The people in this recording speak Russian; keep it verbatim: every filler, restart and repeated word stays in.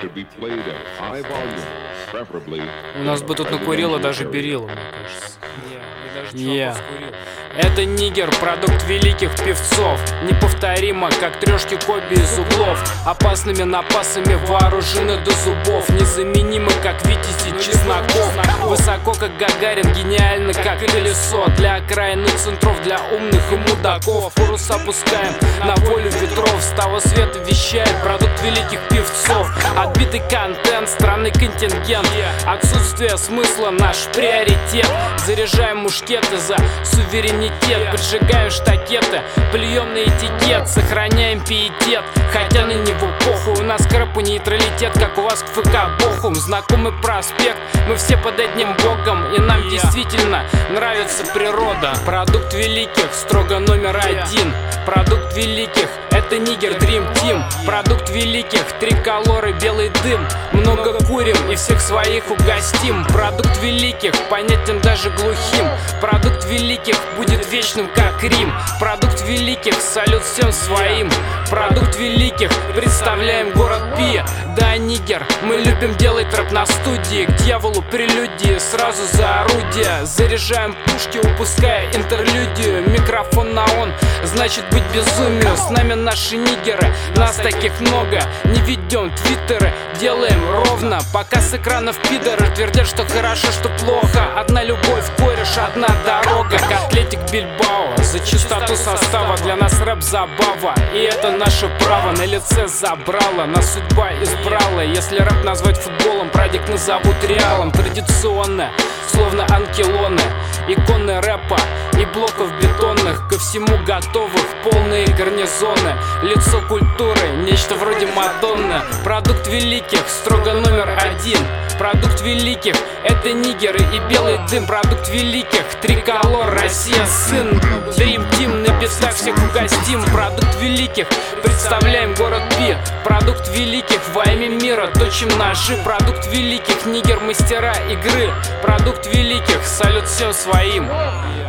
У нас бы тут накурило даже берило, мне кажется. Не, yeah. Это нигер, продукт великих певцов. Неповторимо, как трешки Коби из углов. Опасными напасами вооружены до зубов. Незаменимы, как Витязь и Чесноков. Высоко, как Гагарин, гениально, как колесо. Для окраинных центров, для умных и мудаков. Парус опускаем на волю ветров. С того света вещает продукт великих певцов. Отбитый контент, странный контингент. Отсутствие смысла наш приоритет. Заряжаем мушкеты за суверенитет. Поджигаем штакеты, плюем на этикет. Сохраняем пиетет, хотя ныне в эпоху у нас крэп и нейтралитет, как у вас к ФК Бохум. Знакомый проспект, мы все под одним боком. И нам действительно нравится природа. Продукт великих, строго номер один. Продукт великих, это нигер Dream Team. Продукт великих, триколоры, белый дым. Много курим и всех своих угостим. Продукт великих, понятен даже глухим. Продукт великих будет вечным, как Рим. Продукт великих, салют всем своим. Продукт великих, представляем город Пи. Да, нигер, мы любим делать рэп на студии. К дьяволу прелюдии, сразу за орудие. Заряжаем пушки, упуская интерлюдию. Микрофон на он, значит быть безумию. С нами наши нигеры, нас таких много. Не ведем твиттеры, делаем ровно. Пока с экранов пидоры твердят, что хорошо, что плохо. Одна любовь, кореш, одна дорога. Атлетик Бильбао, за чистоту состава. Для нас рэп забава, и это наше право. На лице забрала, нас судьба избрала. Если рэп назвать футболом, прадик назовут реалом. Традиционно, словно анкелоны. Иконы рэпа и блоков бетонных. Ко всему готовых полные гарнизоны. Лицо культуры, нечто вроде Мадонны. Продукт великих, строго номер один. Продукт великих, это нигеры и белый дым. Продукт великих, триколор, Россия, сын. Dream Team, на битах всех угостим. Продукт великих, представляем город Пи. Продукт великих, во имя мира точим ножи. Продукт великих, нигер, мастера игры. Продукт великих, салют всем своим.